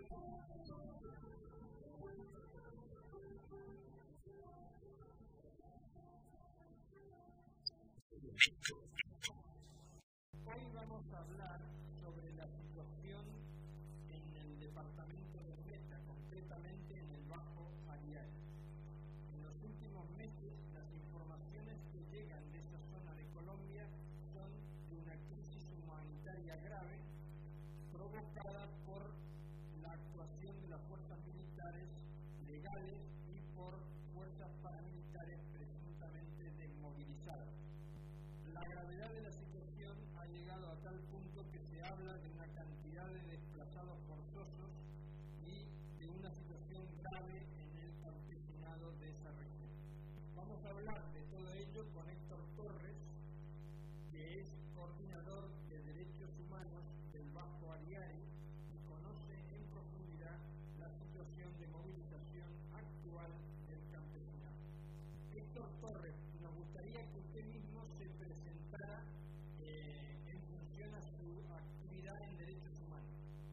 Hoy vamos a hablar sobre la situación en el departamento de Meta, concretamente en el Bajo Ariari. En los últimos meses, las informaciones que llegan de esa zona de Colombia son de una crisis humanitaria grave provocada por la actuación de las fuerzas militares legales y por fuerzas paramilitares presuntamente desmovilizadas. La gravedad de la situación ha llegado a tal punto que se habla de una cantidad de desplazados forzosos y de una situación grave en el campesinado de esa región. Vamos a hablar de todo ello con Héctor Torres, que es coordinador de Derechos Humanos del Bajo Ariari y conoce en profundidad la situación de movilización actual del campesinado. Héctor Torres, nos gustaría que usted mismo se presentara en función a su actividad en derechos humanos.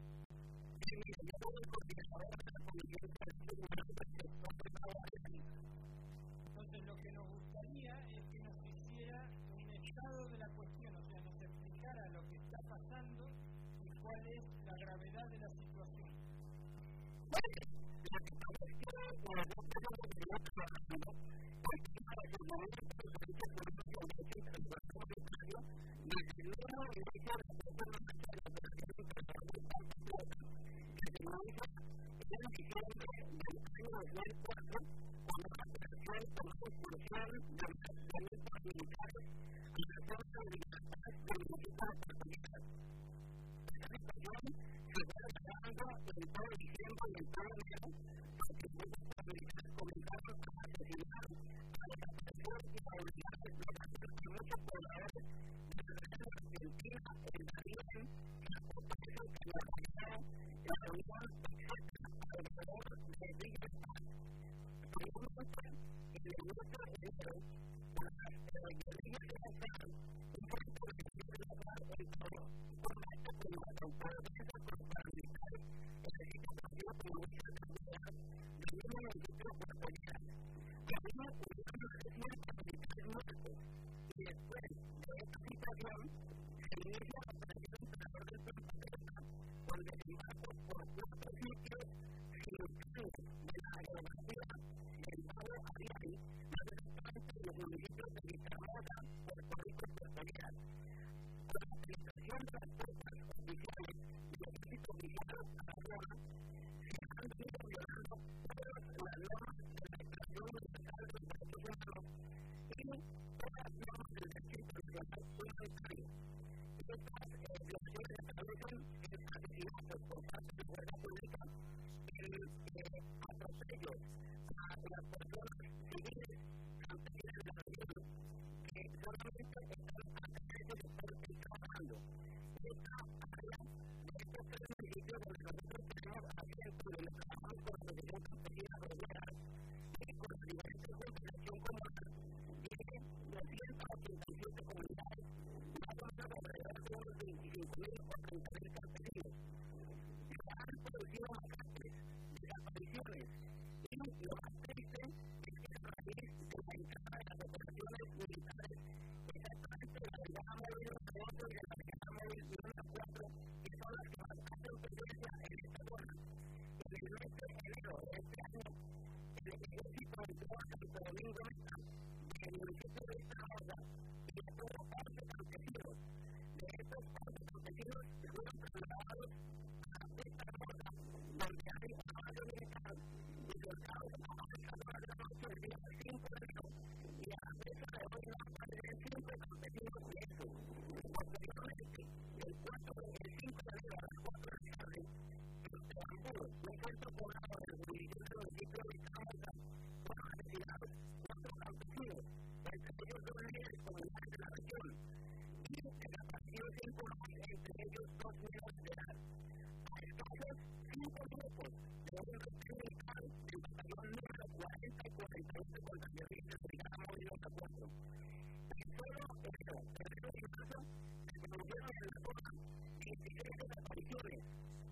Entonces, lo que nos gustaría es que nos hiciera un estado de la cuestión, o sea, nos explicara lo que está pasando y cuál es la gravedad de la situación.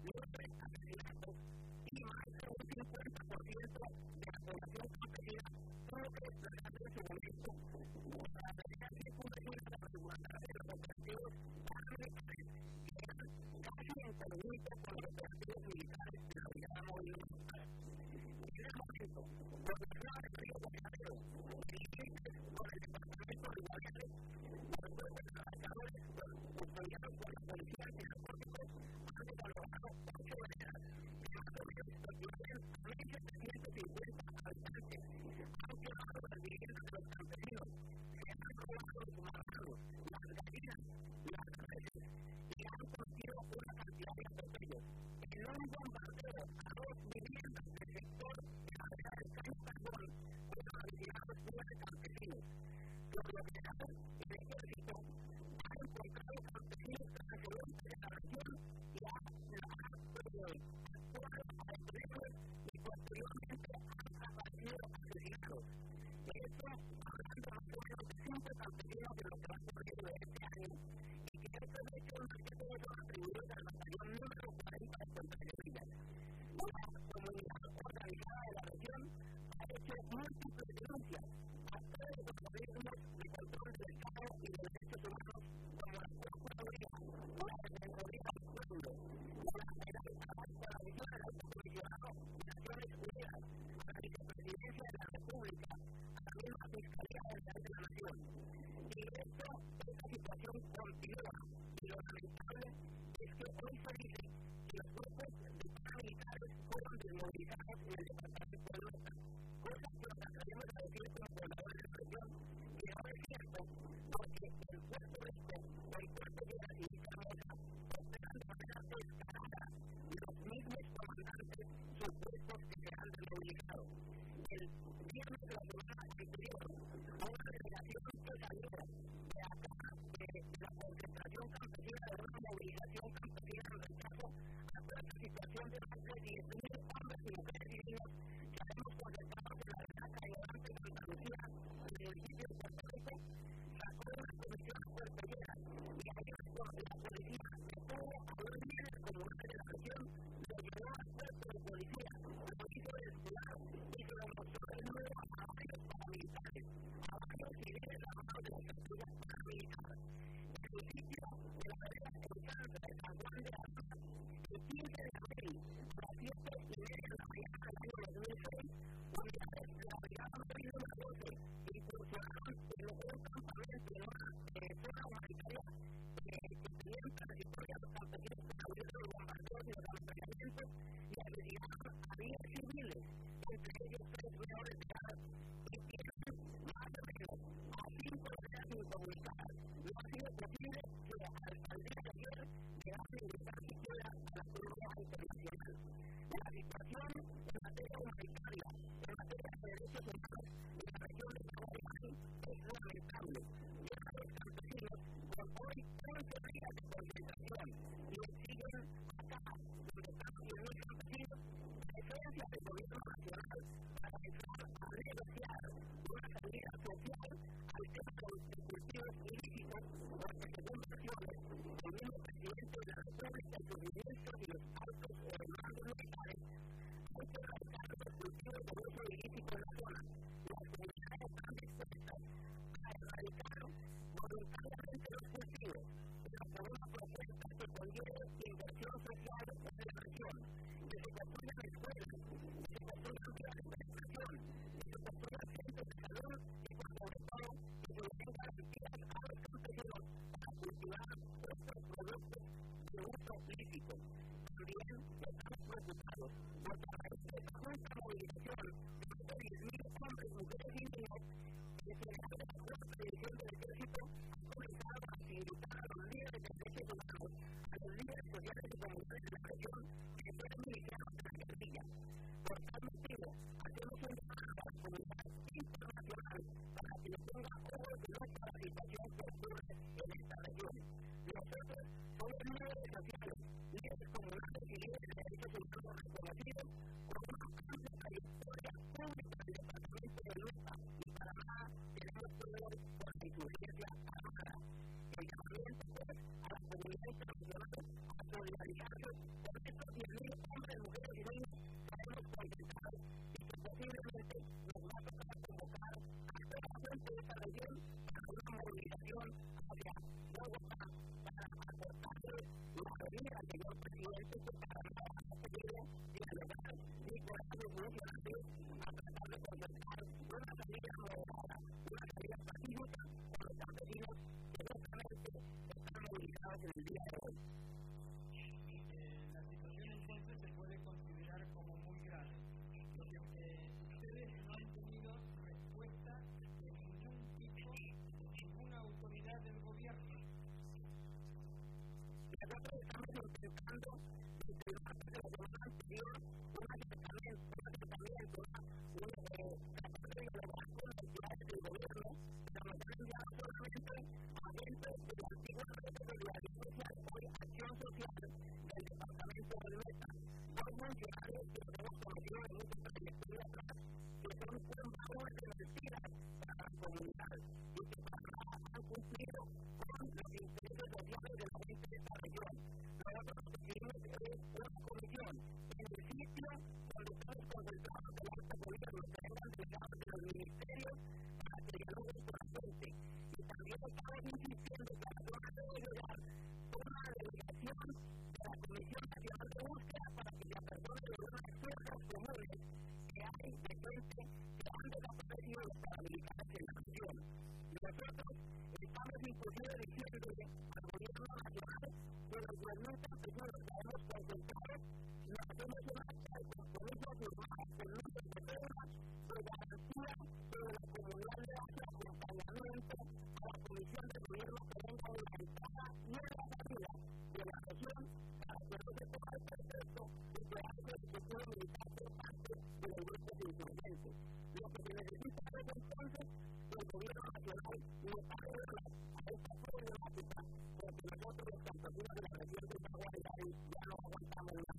9 asesinatos y más de un 50% de la población campesina tuvo que desplazarse en su momento para tener circunstancias de la seguridad de los operativos paramilitares que eran casi en conjunto con los operativos militares de la Brigada Móvil Militar. En ese momento, gobernaba el río de Janeiro, límites con el departamento de Guayare, los jueces trabajadores apoyados por la policía antinarcóticos han evaluado 8 veredas que más o menos constituyen 1.750 habitantes. Han quemado las viviendas de los campesinos, se han robado los marranos, las gallinas, las reses y han cometido una cantidad de atropellos. En un bombardeo a 2 viviendas del sector de la vereda del Caño Carbón fueron asesinados 9 campesinos. Por lo general, el ejército ha encontrado campesinos transeúntes de la región y ha actuado a detenerlos y posteriormente han aparecido asesinados. De esto, hablando más o menos de 5 campesinos de lo que va ocurriendo este año, y que estos hechos más que todo son atribuidos al batallón número 40 de Contraguerrillas. La comunidad organizada de la región ha hecho múltiples denuncias a todos los organismos de control del Estado y de los derechos humanos, como la Procuraduría, la Defensoría del Pueblo, la Comisión del Alto Comisionado de Naciones Unidas, a la Vicepresidencia de la República, a la misma Fiscalía General de la Nación. Y esta situación continúa, y lo lamentable es que hoy se dice que los grupos de paramilitares fueron desmovilizados en el departamento de Huesca, cosa que nos atrevemos a decir como pobladores de la región que no es cierto, porque en Puerto Rico o en Puerto Lleras y Villahermosa operan de manera descarada los mismos comandantes supuestos que se han desmovilizado. El viernes de la semana anterior, una delegación que salió de acá, de la concentración campesina, de una movilización campesina en rechazo a toda esta situación de más de 10.000 hombres y mujeres y niños que hemos concentrado en la vereda Cañodante de Santa Lucía, en el municipio de Puerto Rico, sacó una comisión a Puerto Lleras y ahí la policía detuvo a un líder comunal de la región, lo llevó al puesto de policía, lo hizo descuidar y se lo mostró de nuevo a varios paramilitares, a varios civiles armados de las patrullas paramilitares. En el sitio de la vereda Encanto de San Juan de Armas, el 15 de abril, a las 7:30 de la mañana del año 2006, unidades de la Brigada Móvil número 12 incursionaron en un campamento en una zona humanitaria que tenían transitoria los campesinos que huyeron de los bombardeos y los ametrallamientos y asesinaron a 10 civiles, entre ellos 3 menores de edad, y tienen más o menos a 5 veredas incomunicadas. No ha sido posible que al día de ayer llegase a ingresar siquiera a la Cruz Roja Internacional. La situación en materia humanitaria, en materia de derechos humanos en la región de Guayare es lamentable. Ya los campesinos, con hoy 11 días de concentración y exigen acá, donde están 10.000 campesinos, presencia del gobierno nacional para empezar a negociar una salida social al tema de los cultivos ilícitos, porque según versiones, el mismo presidente de la República y sus ministros y los altos mandos militares hay que erradicar los cultivos de uso ilícito en la zona. Las comunidades están dispuestas a erradicar voluntariamente los cultivos, pero por una propuesta que conlleve inversión social en la región, que se construyan escuelas, que se construyan vías de penetración, que se construyan centros de salud y, por sobre todo, que se den garantías a los campesinos para cultivar estos productos de uso ilícito. También estamos preocupados porque a raíz de esta justa movilización de más de 10.000 hombres, mujeres y niños, el general de la Cuarta División del Ejército ha comenzado a invitar a los líderes de derechos humanos, a los líderes sociales y comunitarios de la región que fueron milicianos de la guerrilla. Por tal motivo, hacemos un llamado a la comunidad internacional para que le ponga ojos de luz a la situación que ocurre en esta región. Nosotros somos líderes sociales, líderes comunales y líderes de derechos humanos reconocidos con una amplia trayectoria pública del departamento de Huesca y para nada tenemos que ver por la insurgencia armada. El llamamiento, pues, a la comunidad internacional a solidarizarse con estos 10.000 hombres, mujeres y niños caemos concentrados y que posiblemente nos va a tocar convocar a toda la gente de esta región para una movilización hacia Bogotá para aportarle la venida al señor presidente que para nada ha querido dialogar ni con ellos funcionantes a tratar de concertar una salida moderada, una salida pacífica con los campesinos que justamente están movilizados en el día de hoy. La situación entonces se puede considerar como muy grave, porque ustedes no han tenido respuesta de ningún tipo, de ninguna autoridad del gobierno. Nosotros estamos intentando desde el martes de la semana anterior un acercamiento, tratar de dialogar con las entidades del gobierno, pero nos han enviado solamente agentes de la antigua red de solidaridad social, hoy Acción Social del departamento del Meta, dos funcionarios que nos hemos conocido en muchas trayectorias atrás, que son un valor de mentiras para la comunidad y que para nada han cumplido con los intereses sociales de la gente de esta región. Nosotros lo que queremos es una comisión en el sitio donde estamos concentrados el alto gobierno, que vengan delegados de los ministerios para que dialoguen con la gente. Y también estamos insistiendo que a la zona debe llegar una delegación de la Comisión Nacional de Búsqueda para que se apersonen de unas fuerzas comunes que hay de gente que han desaparecido los paramilitares en la región. Nosotros estamos inclusive diciéndole al gobierno nacional que los 10.000 campesinos que hemos concentrado nos hacemos una acta de compromiso firmada con números de personas de garantía que la comunidad le hace acompañamiento a la comisión de gobierno que venga en la entrada y en la salida de la región para que no se tome el pretexto de que hace el futuro militar por parte de los grupos insurgentes. Lo que se necesita es entonces que el gobierno nacional le pague a esta problemática, porque nosotros los campesinos de la región de Guayaquil ya no aguantamos más.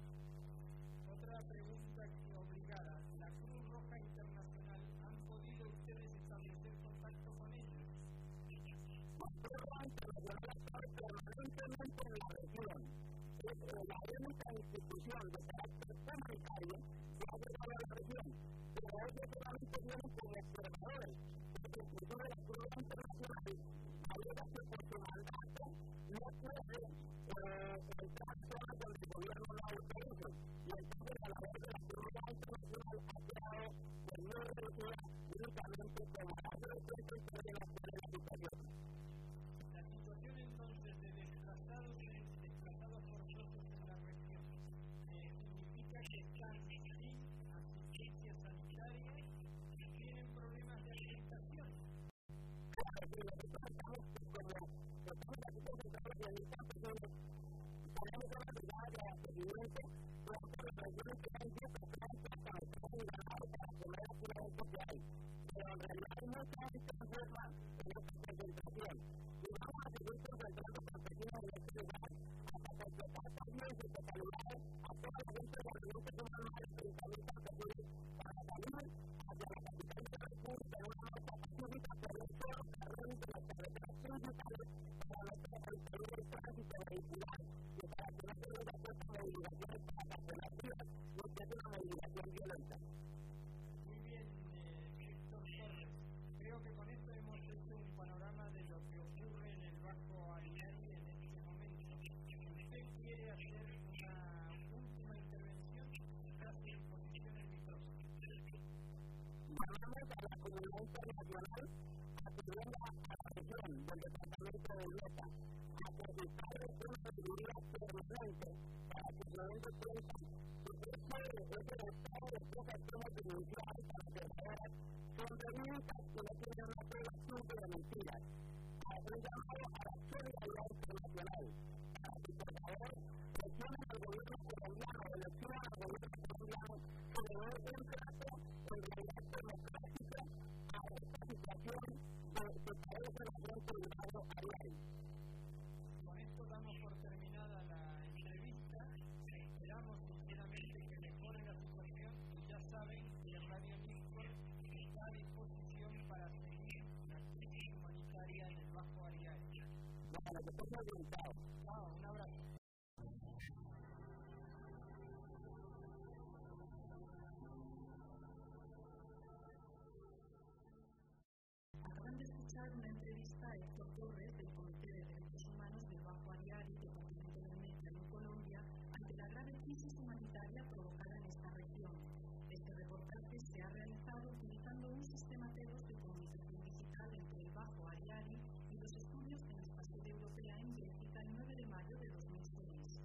Otra pregunta obligada. ¿La Cruz Roja Internacional han podido ustedes establecer contacto con ellos? La Cruz Roja Internacional está permanentemente en la región. Es la única institución de carácter humanitario que ha llegado a la región, pero ellos solamente vienen como observadores, porque inclusive la Cruz Roja Internacional, ahora que por su mandato no puede entrar a zonas donde el gobierno no autoriza, y entonces la labor de la Cruz Roja Internacional ha quedado muy reducida únicamente como hacer el centro y poder actuar en la situación. La situación entonces de desplazados forzosos en la región significa que están sin asistencia sanitaria y tienen problemas de alimentación. Claro, si nosotros estamos aquí concentrados en el campesinos, tenemos una brigada de abastecimiento durante las regiones que hay 10 personas para estar en ganado para comer aquí la gente que hay. Pero en realidad hay mucha gente enferma en esta concentración. Y vamos a seguir concentrando campesinos en este lugar hasta completar también su totalidad a toda la gente de la región que son más de 30.000 campesinos para salir hacia la capital de la República en una marcha pacífica por los todos los carriles de las carreteras principales para no interferir el tránsito vehicular y para que no se les acepte movilizaciones para cancelar vidas, lo que es una movilización violenta. Muy bien, Héctor Torres. Creo que con esto hemos hecho un panorama de lo que ocurre en el Bajo Ariari en este momento. ¿Usted quiere hacer una última intervención? Está en posición el micrófono. Llamamos a la comunidad internacional a que venga a la región del departamento del Meta a consultar una seguridad permanente para que se den cuenta que ese estado de cosas que hemos denunciado para conservadoras son verídicas que no tienen una prueba simple de mentiras. A un llamado a la solidaridad internacional para que por favor presionen al gobierno colombiano, eleccionen al gobierno colombiano que le dé un trato en realidad democrática a esta situación que padece la gente del Bajo Ariari. Con esto damos por terminada la entrevista. Esperamos sinceramente que mejore la situación y ya saben que Radio Newport está a disposición para seguir la crisis humanitaria en el Bajo Ariari. Bueno, que estén muy bien, chao. Chao, un abrazo. periodista Héctor Torres, del Comité de Derechos Humanos del Bajo Ariari, departamento del Meta en Colombia, ante la grave crisis humanitaria provocada en esta región. Este reportaje se ha realizado utilizando un sistema T2 de comunicación digital entre el Bajo Ariari y los estudios de nuestra sede europea en Bélgica el 9 de mayo de 2006.